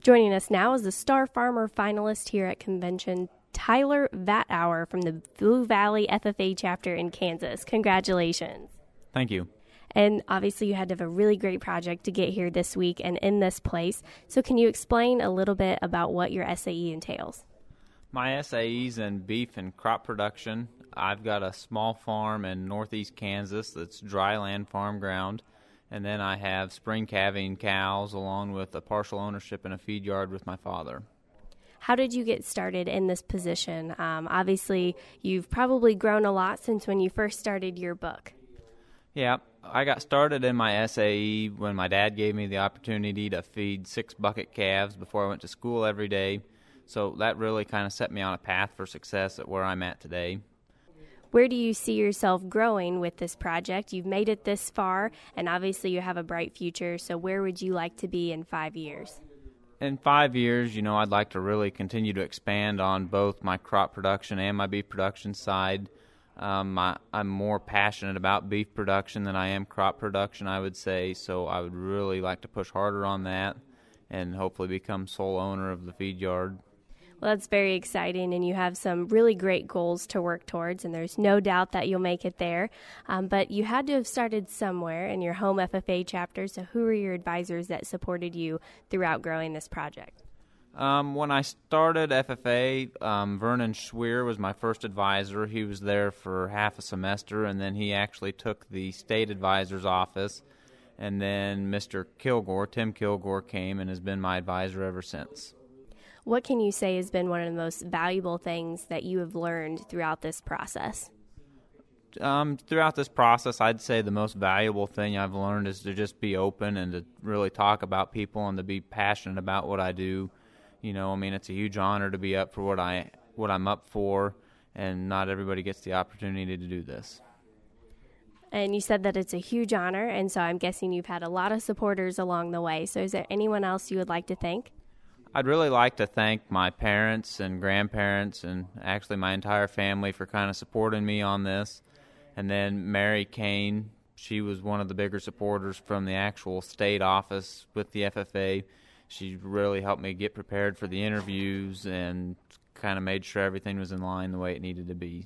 Joining us now is the Star Farmer finalist here at convention, Tyler Vatauer from the Blue Valley FFA chapter in Kansas. Congratulations. Thank you. And obviously you had to have a really great project to get here this week and in this place. So can you explain a little bit about what your SAE entails? My SAE's in beef and crop production. I've got a small farm in northeast Kansas that's dry land farm ground. And then I have spring calving cows along with a partial ownership in a feed yard with my father. How did you get started in this position? Obviously, you've probably grown a lot since when you first started your book. Yeah, I got started in my SAE when my dad gave me the opportunity to feed 6 bucket calves before I went to school every day. So that really kind of set me on a path for success at where I'm at today. Where do you see yourself growing with this project? You've made it this far, and obviously you have a bright future, so where would you like to be in 5 years? In 5 years, I'd like to really continue to expand on both my crop production and my beef production side. I'm more passionate about beef production than I am crop production, I would say, so I would really like to push harder on that and hopefully become sole owner of the feed yard. Well, that's very exciting, and you have some really great goals to work towards, and there's no doubt that you'll make it there. But you had to have started somewhere in your home FFA chapter, so who were your advisors that supported you throughout growing this project? When I started FFA, Vernon Schweer was my first advisor. He was there for half a semester, and then he actually took the state advisor's office. And then Mr. Kilgore, Tim Kilgore, came and has been my advisor ever since. What can you say has been one of the most valuable things that you have learned throughout this process? Throughout this process, I'd say the most valuable thing I've learned is to just be open and to really talk about people and to be passionate about what I do. It's a huge honor to be up for what I'm up for, and not everybody gets the opportunity to do this. And you said that it's a huge honor, and so I'm guessing you've had a lot of supporters along the way. So is there anyone else you would like to thank? I'd really like to thank my parents and grandparents and actually my entire family for kind of supporting me on this. And then Mary Kane, she was one of the bigger supporters from the actual state office with the FFA. She really helped me get prepared for the interviews and kind of made sure everything was in line the way it needed to be.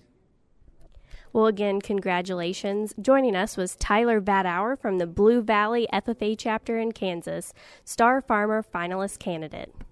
Well, again, congratulations. Joining us was Tyler Vatauer from the Blue Valley FFA chapter in Kansas, Star Farmer finalist candidate.